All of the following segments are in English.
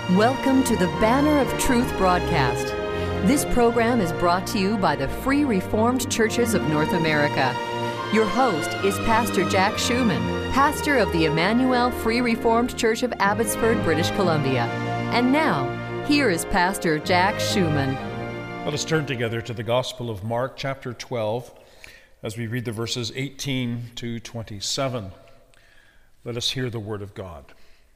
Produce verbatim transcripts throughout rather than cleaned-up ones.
Welcome to the Banner of Truth broadcast. This program is brought to you by the Free Reformed Churches of North America. Your host is Pastor Jack Schumann, pastor of the Emmanuel Free Reformed Church of Abbotsford, British Columbia. And now, here is Pastor Jack Schumann. Let us turn together to the Gospel of Mark, chapter twelve, as we read the verses eighteen to twenty-seven. Let us hear the word of God.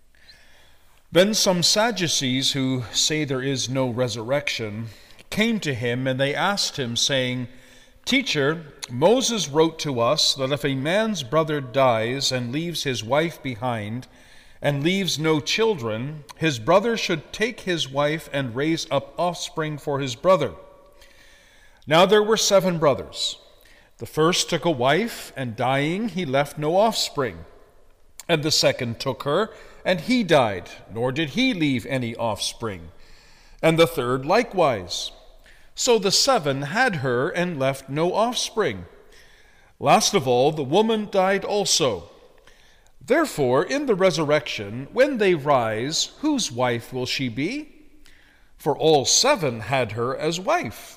Then some Sadducees, who say there is no resurrection, came to him, and they asked him, saying, Teacher, Moses wrote to us that if a man's brother dies and leaves his wife behind, and leaves no children, his brother should take his wife and raise up offspring for his brother. Now there were seven brothers. The first took a wife, and dying he left no offspring. And the second took her, and he died, nor did he leave any offspring. And the third likewise. So the seven had her and left no offspring. Last of all, the woman died also. Therefore, in the resurrection, when they rise, whose wife will she be? For all seven had her as wife.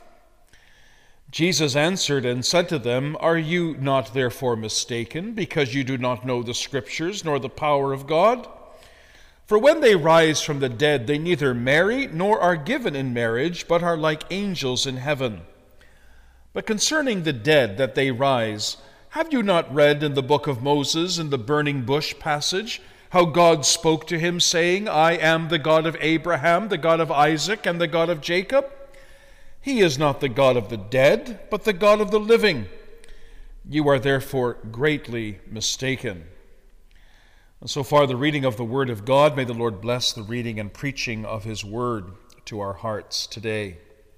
Jesus answered and said to them, Are you not therefore mistaken, because you do not know the Scriptures, nor the power of God? For when they rise from the dead, they neither marry nor are given in marriage, but are like angels in heaven. But concerning the dead that they rise, have you not read in the book of Moses, in the burning bush passage, how God spoke to him, saying, I am the God of Abraham, the God of Isaac, and the God of Jacob? He is not the God of the dead, but the God of the living. You are therefore greatly mistaken. And so far, the reading of the Word of God. May the Lord bless the reading and preaching of His Word to our hearts today.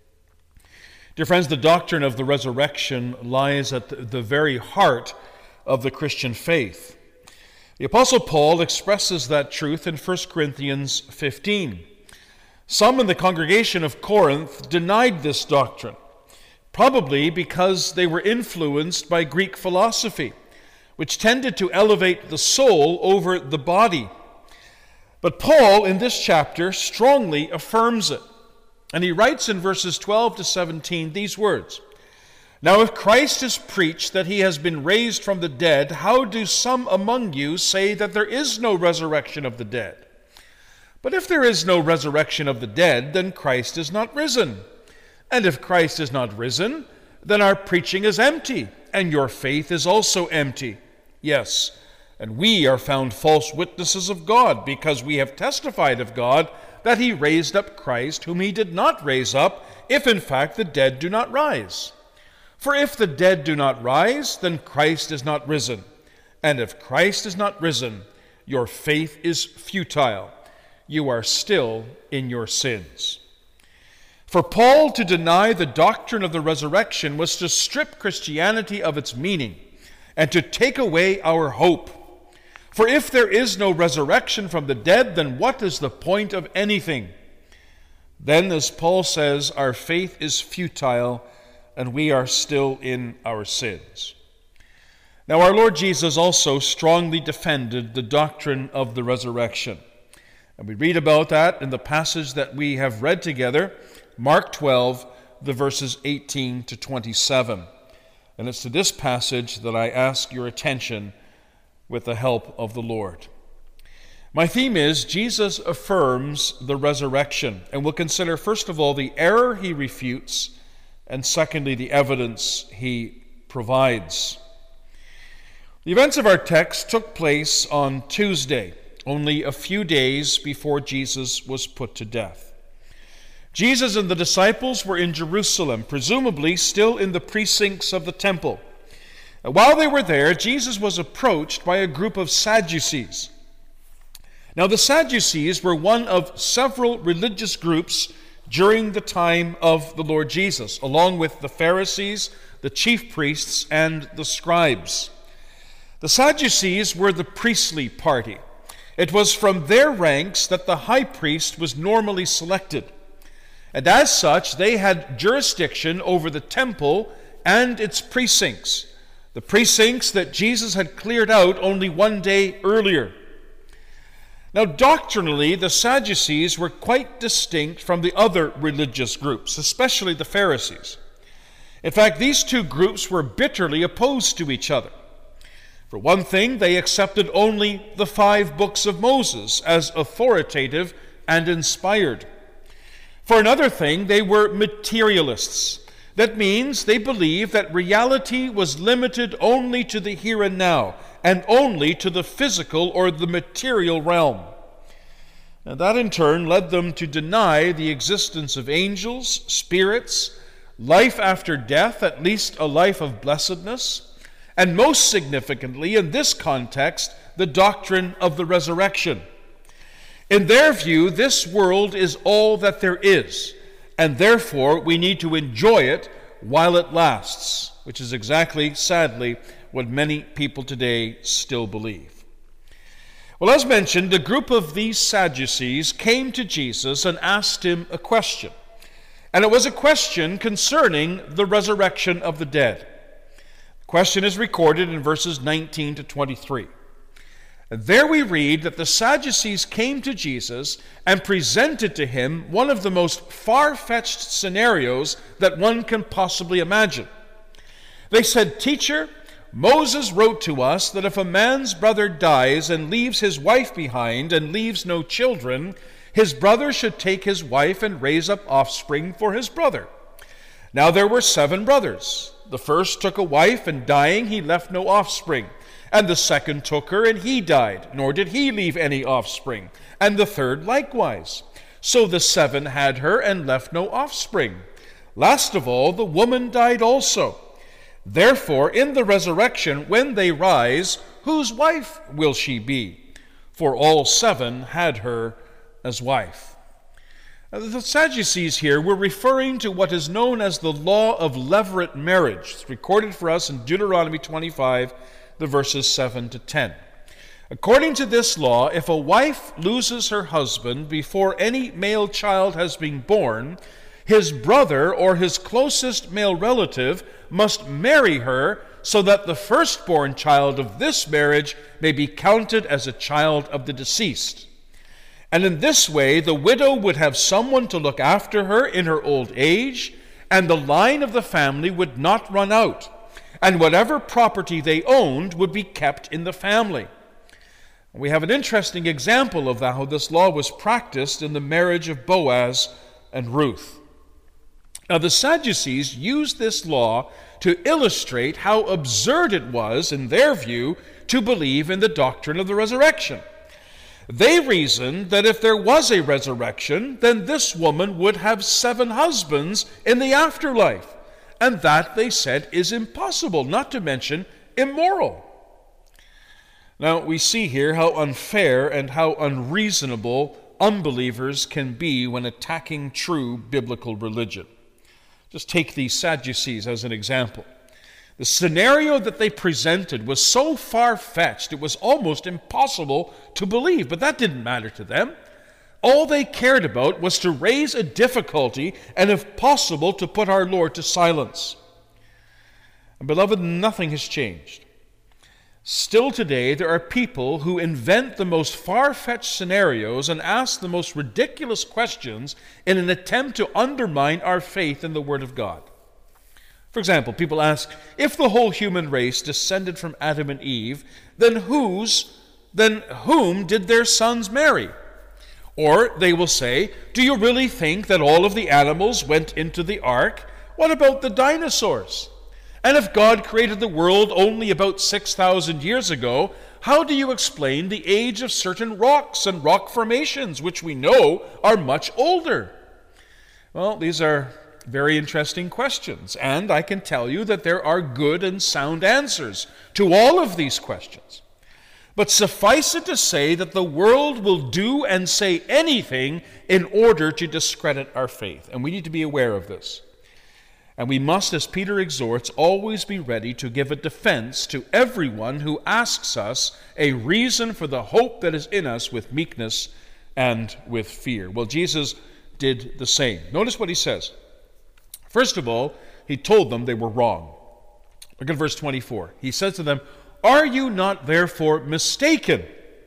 Dear friends, the doctrine of the resurrection lies at the very heart of the Christian faith. The Apostle Paul expresses that truth in First Corinthians fifteen. Some in the congregation of Corinth denied this doctrine, probably because they were influenced by Greek philosophy, which tended to elevate the soul over the body. But Paul, in this chapter, strongly affirms it. And he writes in verses twelve to seventeen these words, Now if Christ is preached that he has been raised from the dead, how do some among you say that there is no resurrection of the dead? But if there is no resurrection of the dead, then Christ is not risen. And if Christ is not risen, then our preaching is empty, and your faith is also empty. Yes, and we are found false witnesses of God, because we have testified of God that he raised up Christ, whom he did not raise up, if in fact the dead do not rise. For if the dead do not rise, then Christ is not risen. And if Christ is not risen, your faith is futile. You are still in your sins. For Paul to deny the doctrine of the resurrection was to strip Christianity of its meaning and to take away our hope. For if there is no resurrection from the dead, then what is the point of anything? Then, as Paul says, our faith is futile and we are still in our sins. Now, our Lord Jesus also strongly defended the doctrine of the resurrection. And we read about that in the passage that we have read together, Mark twelve, the verses eighteen to twenty-seven. And it's to this passage that I ask your attention with the help of the Lord. My theme is Jesus affirms the resurrection, and we'll consider first of all the error he refutes, and secondly the evidence he provides. The events of our text took place on Tuesday, only a few days before Jesus was put to death. Jesus and the disciples were in Jerusalem, presumably still in the precincts of the temple. And while they were there, Jesus was approached by a group of Sadducees. Now, the Sadducees were one of several religious groups during the time of the Lord Jesus, along with the Pharisees, the chief priests, and the scribes. The Sadducees were the priestly party. It was from their ranks that the high priest was normally selected. And as such, they had jurisdiction over the temple and its precincts, the precincts that Jesus had cleared out only one day earlier. Now, doctrinally, the Sadducees were quite distinct from the other religious groups, especially the Pharisees. In fact, these two groups were bitterly opposed to each other. For one thing, they accepted only the five books of Moses as authoritative and inspired. For another thing, they were materialists. That means they believed that reality was limited only to the here and now, and only to the physical or the material realm. And that in turn led them to deny the existence of angels, spirits, life after death, at least a life of blessedness, and most significantly in this context, the doctrine of the resurrection. In their view, this world is all that there is, and therefore we need to enjoy it while it lasts, which is exactly, sadly, what many people today still believe. Well, as mentioned, a group of these Sadducees came to Jesus and asked him a question. And it was a question concerning the resurrection of the dead. The question is recorded in verses nineteen to twenty-three. And there we read that the Sadducees came to Jesus and presented to him one of the most far-fetched scenarios that one can possibly imagine. They said, "Teacher, Moses wrote to us that if a man's brother dies and leaves his wife behind and leaves no children, his brother should take his wife and raise up offspring for his brother. Now there were seven brothers. The first took a wife, and dying he left no offspring. And the second took her, and he died, nor did he leave any offspring. And the third likewise. So the seven had her, and left no offspring. Last of all, the woman died also. Therefore, in the resurrection, when they rise, whose wife will she be? For all seven had her as wife." Now, the Sadducees here were referring to what is known as the law of levirate marriage. It's recorded for us in Deuteronomy twenty-five, the verses seven to ten. According to this law, if a wife loses her husband before any male child has been born, his brother or his closest male relative must marry her so that the firstborn child of this marriage may be counted as a child of the deceased. And in this way, the widow would have someone to look after her in her old age, and the line of the family would not run out, and whatever property they owned would be kept in the family. We have an interesting example of how this law was practiced in the marriage of Boaz and Ruth. Now, the Sadducees used this law to illustrate how absurd it was, in their view, to believe in the doctrine of the resurrection. They reasoned that if there was a resurrection, then this woman would have seven husbands in the afterlife. And that, they said, is impossible, not to mention immoral. Now, we see here how unfair and how unreasonable unbelievers can be when attacking true biblical religion. Just take these Sadducees as an example. The scenario that they presented was so far-fetched, it was almost impossible to believe, but that didn't matter to them. All they cared about was to raise a difficulty and, if possible, to put our Lord to silence. And beloved, nothing has changed. Still today, there are people who invent the most far-fetched scenarios and ask the most ridiculous questions in an attempt to undermine our faith in the Word of God. For example, people ask, if the whole human race descended from Adam and Eve, then whose, then whom did their sons marry? Or they will say, do you really think that all of the animals went into the ark? What about the dinosaurs? And if God created the world only about six thousand years ago, how do you explain the age of certain rocks and rock formations, which we know are much older? Well, these are very interesting questions, and I can tell you that there are good and sound answers to all of these questions. But suffice it to say that the world will do and say anything in order to discredit our faith, and we need to be aware of this. And we must, as Peter exhorts, always be ready to give a defense to everyone who asks us a reason for the hope that is in us with meekness and with fear. Well, Jesus did the same. Notice what he says. First of all, he told them they were wrong. Look at verse twenty-four. He says to them, are you not therefore mistaken?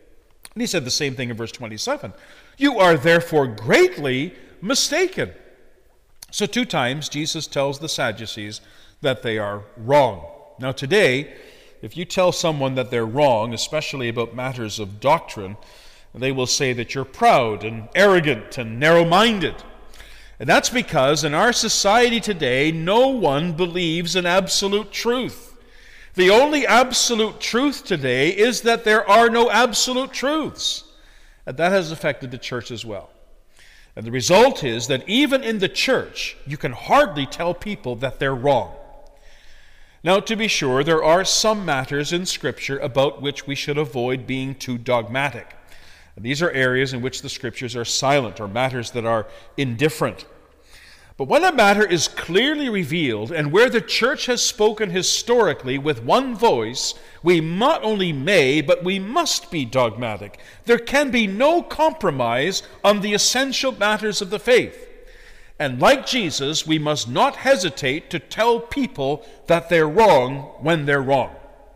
And he said the same thing in verse twenty-seven. You are therefore greatly mistaken. So two times Jesus tells the Sadducees that they are wrong. Now today, if you tell someone that they're wrong, especially about matters of doctrine, they will say that you're proud and arrogant and narrow-minded. And that's because in our society today, no one believes in absolute truth. The only absolute truth today is that there are no absolute truths. And that has affected the church as well. And the result is that even in the church, you can hardly tell people that they're wrong. Now, to be sure, there are some matters in Scripture about which we should avoid being too dogmatic. And these are areas in which the Scriptures are silent, or matters that are indifferent. But when a matter is clearly revealed, and where the church has spoken historically with one voice, we not only may, but we must be dogmatic. There can be no compromise on the essential matters of the faith. And like Jesus, we must not hesitate to tell people that they're wrong when they're wrong.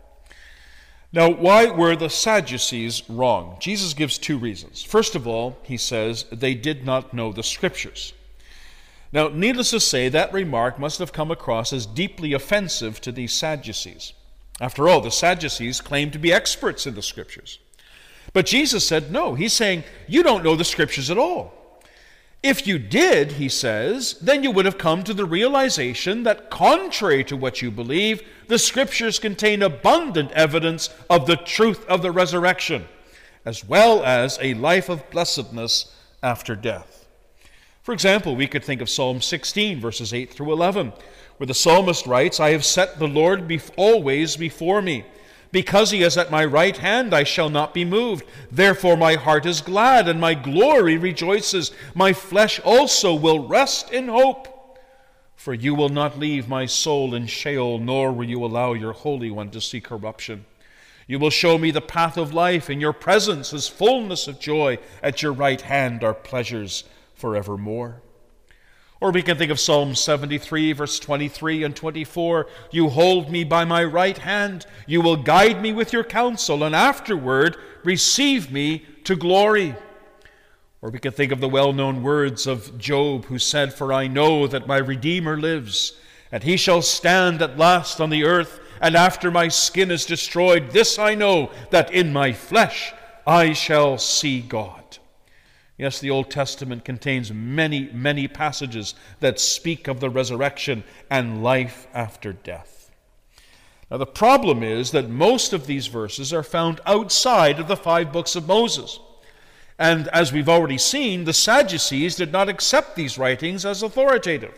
Now, why were the Sadducees wrong? Jesus gives two reasons. First of all, he says they did not know the Scriptures. Now, needless to say, that remark must have come across as deeply offensive to these Sadducees. After all, the Sadducees claimed to be experts in the Scriptures. But Jesus said no. He's saying, you don't know the Scriptures at all. If you did, he says, then you would have come to the realization that contrary to what you believe, the Scriptures contain abundant evidence of the truth of the resurrection, as well as a life of blessedness after death. For example, we could think of Psalm sixteen, verses eight through eleven, where the psalmist writes, I have set the Lord bef- always before me. Because he is at my right hand, I shall not be moved. Therefore my heart is glad, and my glory rejoices. My flesh also will rest in hope. For you will not leave my soul in Sheol, nor will you allow your Holy One to see corruption. You will show me the path of life. In your presence is fullness of joy. At your right hand are pleasures forevermore. Or we can think of Psalm seventy-three, verse twenty-three and twenty-four. You hold me by my right hand. You will guide me with your counsel, and afterward receive me to glory. Or we can think of the well-known words of Job, who said, For I know that my Redeemer lives, and he shall stand at last on the earth, and after my skin is destroyed, this I know, that in my flesh I shall see God. Yes, the Old Testament contains many, many passages that speak of the resurrection and life after death. Now, the problem is that most of these verses are found outside of the five books of Moses. And as we've already seen, the Sadducees did not accept these writings as authoritative.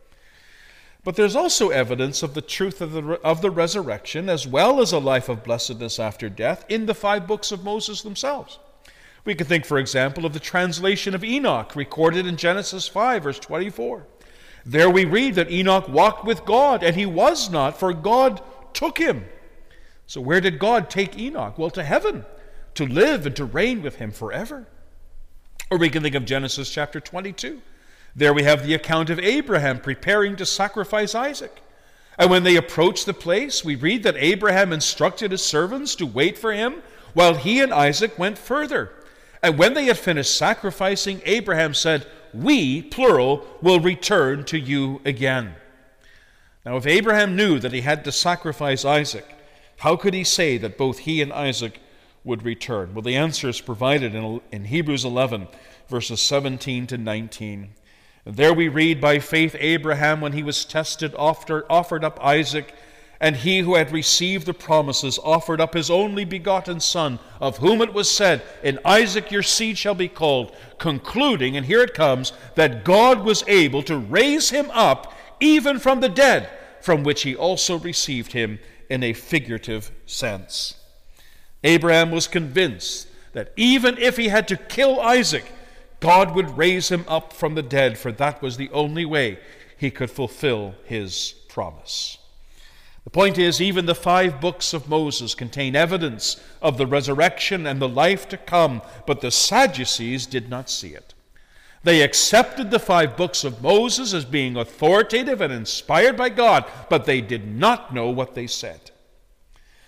But there's also evidence of the truth of the, of the resurrection, as well as a life of blessedness after death, in the five books of Moses themselves. We can think, for example, of the translation of Enoch, recorded in Genesis five, verse twenty-four. There we read that Enoch walked with God, and he was not, for God took him. So where did God take Enoch? Well, to heaven, to live and to reign with him forever. Or we can think of Genesis chapter twenty-two. There we have the account of Abraham preparing to sacrifice Isaac. And when they approached the place, we read that Abraham instructed his servants to wait for him, while he and Isaac went further. And when they had finished sacrificing, Abraham said, We, plural, will return to you again. Now, if Abraham knew that he had to sacrifice Isaac, how could he say that both he and Isaac would return? Well, the answer is provided in, in Hebrews eleven, verses seventeen to nineteen. And there we read, By faith Abraham, when he was tested, offered, offered up Isaac, and he who had received the promises offered up his only begotten son, of whom it was said, In Isaac your seed shall be called, concluding, and here it comes, that God was able to raise him up even from the dead, from which he also received him in a figurative sense. Abraham was convinced that even if he had to kill Isaac, God would raise him up from the dead, for that was the only way he could fulfill his promise. The point is, even the five books of Moses contain evidence of the resurrection and the life to come, but the Sadducees did not see it. They accepted the five books of Moses as being authoritative and inspired by God, but they did not know what they said.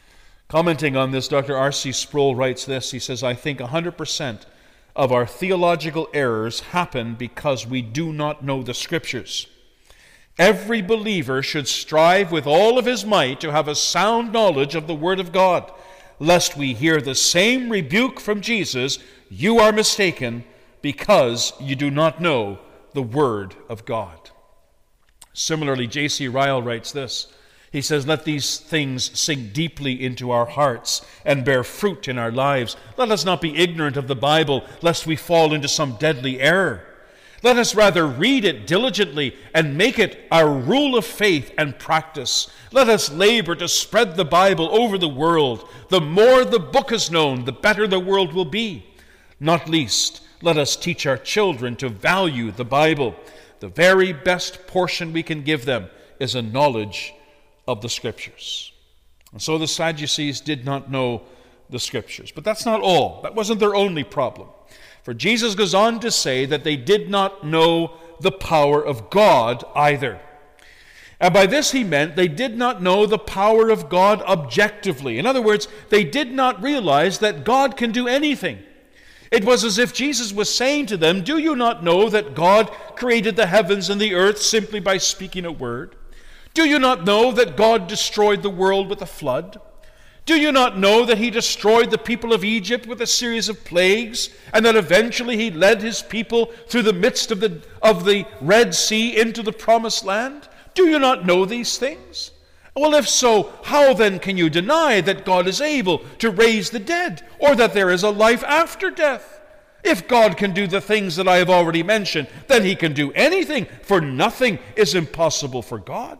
Commenting on this, Doctor R C Sproul writes this. He says, I think one hundred percent of our theological errors happen because we do not know the Scriptures. Every believer should strive with all of his might to have a sound knowledge of the Word of God, lest we hear the same rebuke from Jesus, you are mistaken because you do not know the Word of God. Similarly, J C Ryle writes this. He says, let these things sink deeply into our hearts and bear fruit in our lives. Let us not be ignorant of the Bible, lest we fall into some deadly error. Let us rather read it diligently and make it our rule of faith and practice. Let us labor to spread the Bible over the world. The more the book is known, the better the world will be. Not least, let us teach our children to value the Bible. The very best portion we can give them is a knowledge of the Scriptures. And so the Sadducees did not know the Scriptures. But that's not all. That wasn't their only problem. For Jesus goes on to say that they did not know the power of God either. And by this he meant they did not know the power of God objectively. In other words, they did not realize that God can do anything. It was as if Jesus was saying to them, do you not know that God created the heavens and the earth simply by speaking a word? Do you not know that God destroyed the world with a flood? Do you not know that he destroyed the people of Egypt with a series of plagues, and that eventually he led his people through the midst of the, of the Red Sea into the promised land? Do you not know these things? Well, if so, how then can you deny that God is able to raise the dead, or that there is a life after death? If God can do the things that I have already mentioned, then he can do anything, for nothing is impossible for God.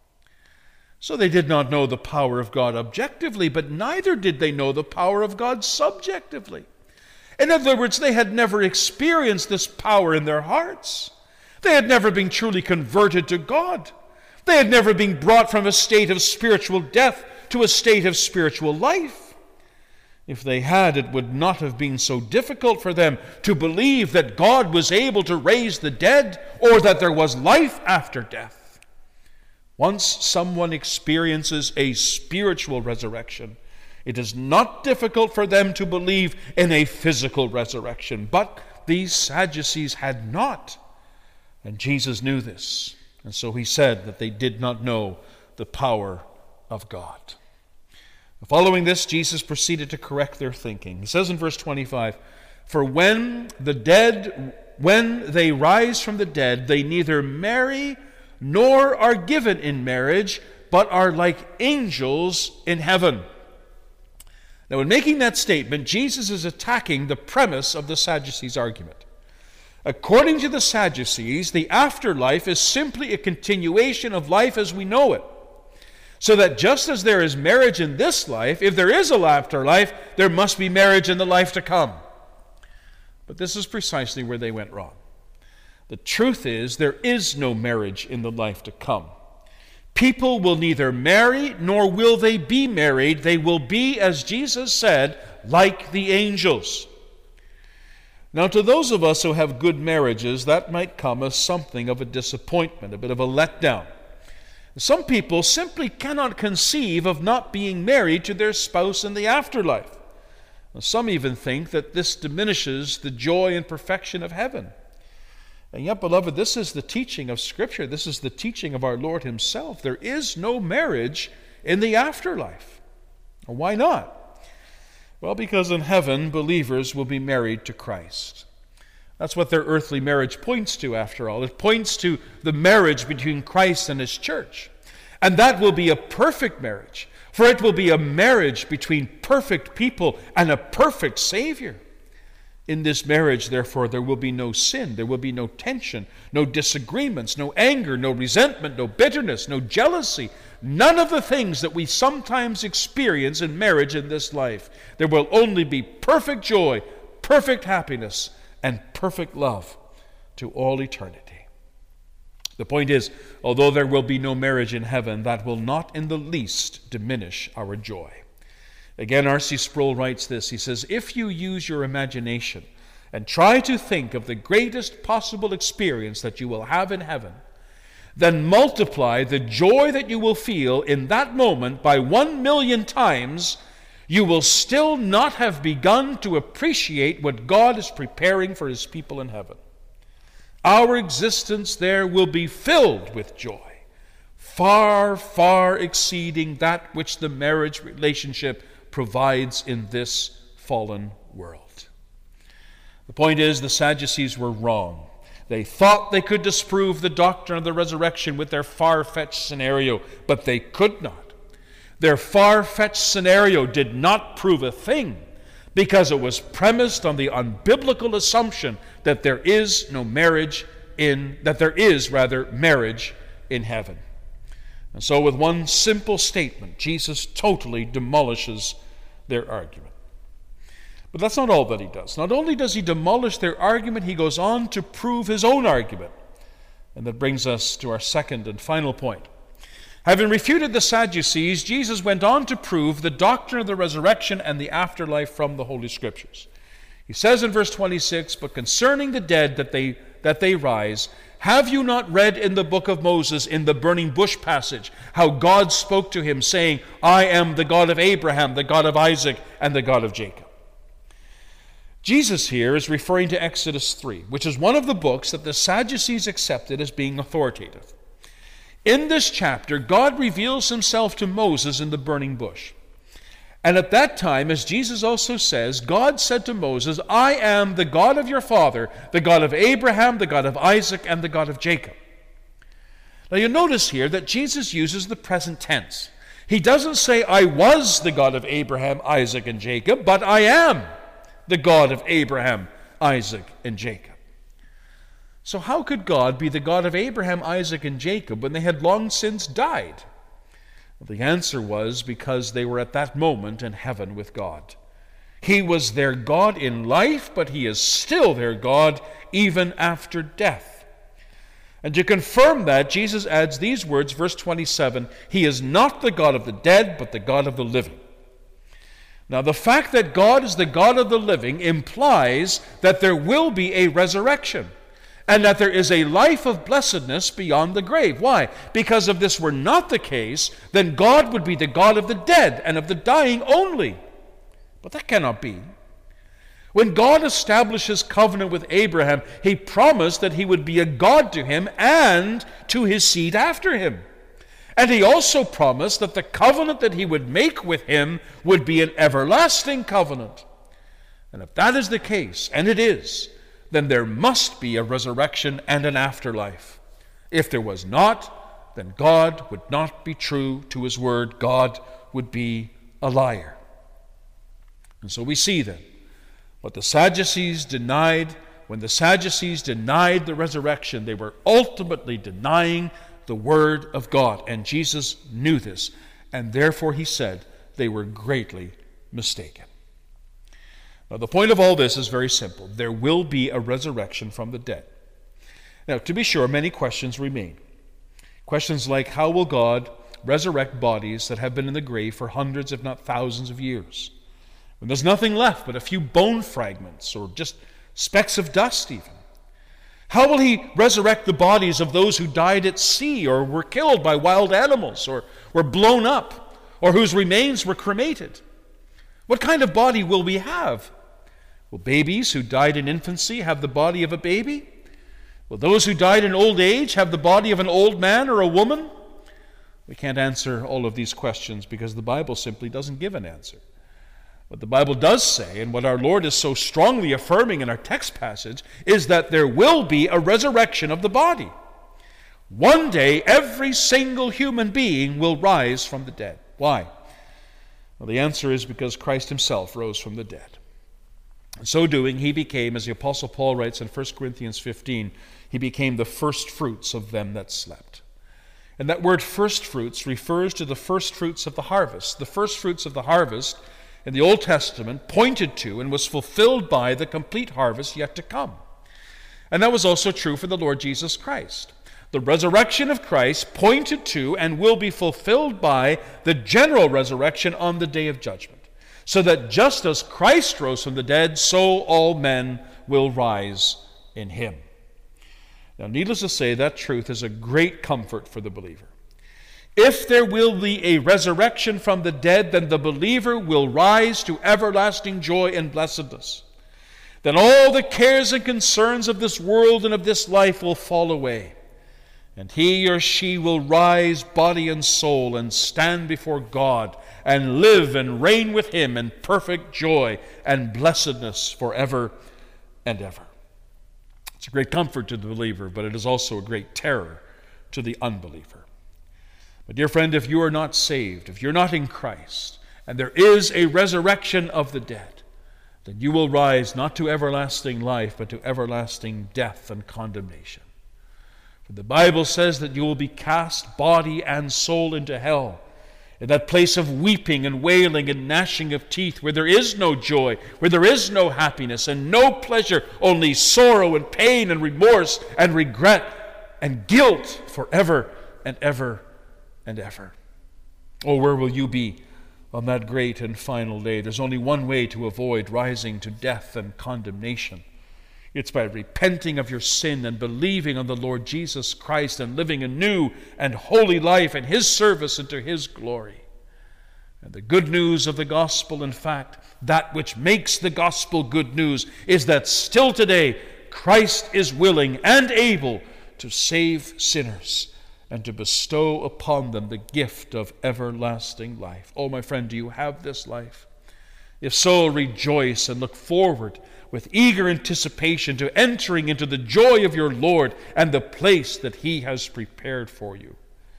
So they did not know the power of God objectively, but neither did they know the power of God subjectively. In other words, they had never experienced this power in their hearts. They had never been truly converted to God. They had never been brought from a state of spiritual death to a state of spiritual life. If they had, it would not have been so difficult for them to believe that God was able to raise the dead, or that there was life after death. Once someone experiences a spiritual resurrection, it is not difficult for them to believe in a physical resurrection. But these Sadducees had not. And Jesus knew this. And so he said that they did not know the power of God. Following this, Jesus proceeded to correct their thinking. He says in verse twenty-five, for when the dead, when they rise from the dead, they neither marry nor are given in marriage, but are like angels in heaven. Now, in making that statement, Jesus is attacking the premise of the Sadducees' argument. According to the Sadducees, the afterlife is simply a continuation of life as we know it. So that just as there is marriage in this life, if there is an afterlife, there must be marriage in the life to come. But this is precisely where they went wrong. The truth is, there is no marriage in the life to come. People will neither marry nor will they be married. They will be, as Jesus said, like the angels. Now, to those of us who have good marriages, that might come as something of a disappointment, a bit of a letdown. Some people simply cannot conceive of not being married to their spouse in the afterlife. Some even think that this diminishes the joy and perfection of heaven. And yet, beloved, this is the teaching of Scripture. This is the teaching of our Lord himself. There is no marriage in the afterlife. Why not? Well, because in heaven, believers will be married to Christ. That's what their earthly marriage points to, after all. It points to the marriage between Christ and his church. And that will be a perfect marriage, for it will be a marriage between perfect people and a perfect Savior. In this marriage, therefore, there will be no sin, there will be no tension, no disagreements, no anger, no resentment, no bitterness, no jealousy, none of the things that we sometimes experience in marriage in this life. There will only be perfect joy, perfect happiness, and perfect love to all eternity. The point is, although there will be no marriage in heaven, that will not in the least diminish our joy. Again, R C Sproul writes this. He says, if you use your imagination and try to think of the greatest possible experience that you will have in heaven, then multiply the joy that you will feel in that moment by one million times, you will still not have begun to appreciate what God is preparing for his people in heaven. Our existence there will be filled with joy, far, far exceeding that which the marriage relationship provides in this fallen world. The point is, the Sadducees were wrong. They thought they could disprove the doctrine of the resurrection with their far-fetched scenario, but they could not. Their far-fetched scenario did not prove a thing, because it was premised on the unbiblical assumption that there is no marriage in, that there is, rather, marriage in heaven. And so with one simple statement, Jesus totally demolishes their argument. But that's not all that he does. Not only does he demolish their argument, he goes on to prove his own argument. And that brings us to our second and final point. Having refuted the Sadducees, Jesus went on to prove the doctrine of the resurrection and the afterlife from the Holy Scriptures. He says in verse twenty-six, "But concerning the dead that they, that they rise, have you not read in the book of Moses, in the burning bush passage, how God spoke to him, saying, I am the God of Abraham, the God of Isaac, and the God of Jacob." Jesus here is referring to Exodus three, which is one of the books that the Sadducees accepted as being authoritative. In this chapter, God reveals himself to Moses in the burning bush. And at that time, as Jesus also says, God said to Moses, I am the God of your father, the God of Abraham, the God of Isaac, and the God of Jacob. Now you notice here that Jesus uses the present tense. He doesn't say, I was the God of Abraham, Isaac, and Jacob, but I am the God of Abraham, Isaac, and Jacob. So how could God be the God of Abraham, Isaac, and Jacob when they had long since died? Well, the answer was because they were at that moment in heaven with God. He was their God in life, but he is still their God even after death. And to confirm that, Jesus adds these words, verse twenty-seven, he is not the God of the dead, but the God of the living. Now, the fact that God is the God of the living implies that there will be a resurrection and that there is a life of blessedness beyond the grave. Why? Because if this were not the case, then God would be the God of the dead and of the dying only. But that cannot be. When God established his covenant with Abraham, he promised that he would be a God to him and to his seed after him. And he also promised that the covenant that he would make with him would be an everlasting covenant. And if that is the case, and it is, then there must be a resurrection and an afterlife. If there was not, then God would not be true to his word. God would be a liar. And so we see then what the Sadducees denied. When the Sadducees denied the resurrection, they were ultimately denying the word of God. And Jesus knew this, and therefore he said they were greatly mistaken. Now, the point of all this is very simple. There will be a resurrection from the dead. Now, to be sure, many questions remain. Questions like, how will God resurrect bodies that have been in the grave for hundreds, if not thousands of years, when there's nothing left but a few bone fragments or just specks of dust even? How will he resurrect the bodies of those who died at sea or were killed by wild animals or were blown up or whose remains were cremated? What kind of body will we have? Will babies who died in infancy have the body of a baby? Will those who died in old age have the body of an old man or a woman? We can't answer all of these questions because the Bible simply doesn't give an answer. What the Bible does say, and what our Lord is so strongly affirming in our text passage, is that there will be a resurrection of the body. One day, every single human being will rise from the dead. Why? Well, the answer is because Christ himself rose from the dead. In so doing, he became, as the Apostle Paul writes in First Corinthians fifteen, he became the first fruits of them that slept. And that word first fruits refers to the first fruits of the harvest. The first fruits of the harvest in the Old Testament pointed to and was fulfilled by the complete harvest yet to come. And that was also true for the Lord Jesus Christ. The resurrection of Christ pointed to and will be fulfilled by the general resurrection on the day of judgment, so that just as Christ rose from the dead, so all men will rise in him. Now, needless to say, that truth is a great comfort for the believer. If there will be a resurrection from the dead, then the believer will rise to everlasting joy and blessedness. Then all the cares and concerns of this world and of this life will fall away, and he or she will rise body and soul and stand before God and live and reign with him in perfect joy and blessedness forever and ever. It's a great comfort to the believer, but it is also a great terror to the unbeliever. But dear friend, if you are not saved, if you're not in Christ, and there is a resurrection of the dead, then you will rise not to everlasting life, but to everlasting death and condemnation. For the Bible says that you will be cast body and soul into hell, in that place of weeping and wailing and gnashing of teeth, where there is no joy, where there is no happiness and no pleasure, only sorrow and pain and remorse and regret and guilt forever and ever and ever. Oh, where will you be on that great and final day? There's only one way to avoid rising to death and condemnation. It's by repenting of your sin and believing on the Lord Jesus Christ and living a new and holy life in his service and to his glory. And the good news of the gospel, in fact, that which makes the gospel good news, is that still today Christ is willing and able to save sinners and to bestow upon them the gift of everlasting life. Oh, my friend, do you have this life? If so, rejoice and look forward with eager anticipation to entering into the joy of your Lord and the place that he has prepared for you.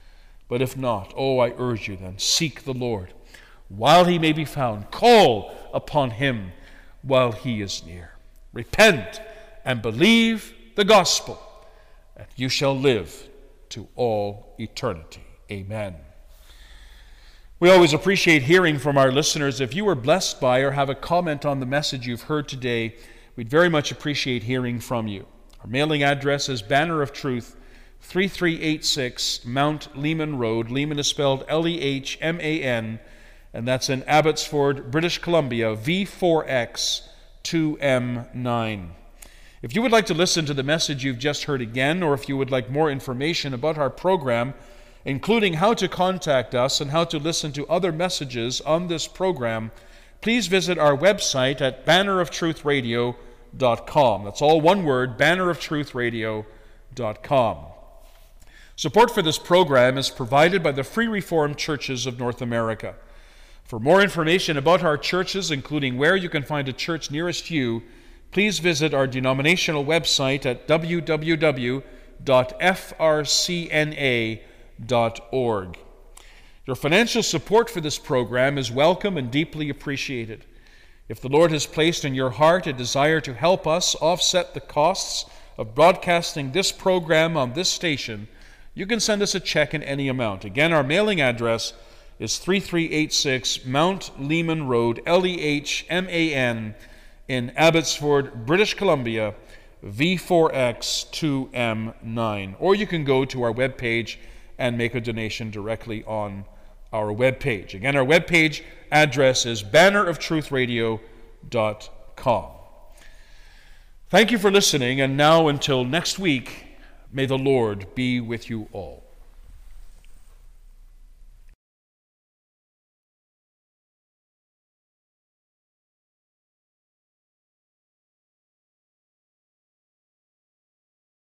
But if not, oh, I urge you then, seek the Lord while he may be found. Call upon him while he is near. Repent and believe the gospel, and you shall live to all eternity. Amen. We always appreciate hearing from our listeners. If you were blessed by or have a comment on the message you've heard today, we'd very much appreciate hearing from you. Our mailing address is Banner of Truth, three three eight six Mount Lehman Road. Lehman is spelled L E H M A N, and that's in Abbotsford, British Columbia, V four X two M nine. If you would like to listen to the message you've just heard again, or if you would like more information about our program, including how to contact us and how to listen to other messages on this program, please visit our website at banner of truth radio dot com. That's all one word, banner of truth radio dot com. Support for this program is provided by the Free Reformed Churches of North America. For more information about our churches, including where you can find a church nearest you, please visit our denominational website at w w w dot f r c n a dot org. Your financial support for this program is welcome and deeply appreciated. If the Lord has placed in your heart a desire to help us offset the costs of broadcasting this program on this station, you can send us a check in any amount. Again, our mailing address is three three eight six Mount Lehman Road, L E H M A N, in Abbotsford, British Columbia, V four X two M nine. Or you can go to our webpage and make a donation directly on our webpage. Again, our webpage address is banner of truth radio dot com. Thank you for listening, and now until next week, may the Lord be with you all.